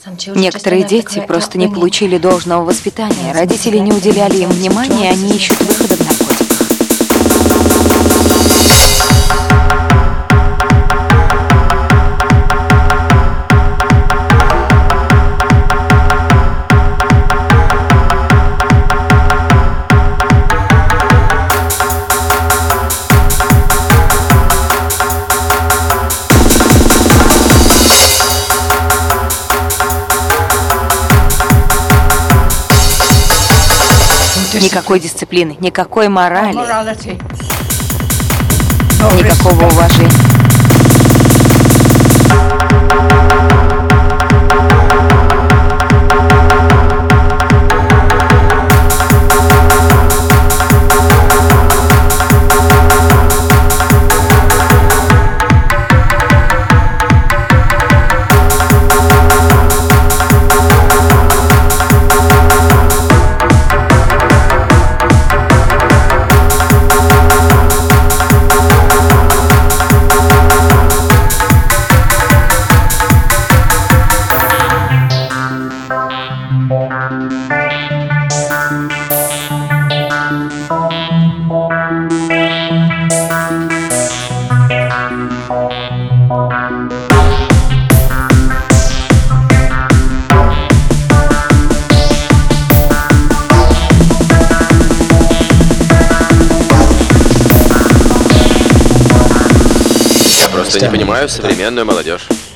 Некоторые дети просто не получили должного воспитания, родители не уделяли им внимания, они ищут выхода в наркотиках. Никакой дисциплины, никакой морали, никакого уважения. Я просто не понимаю современную молодежь.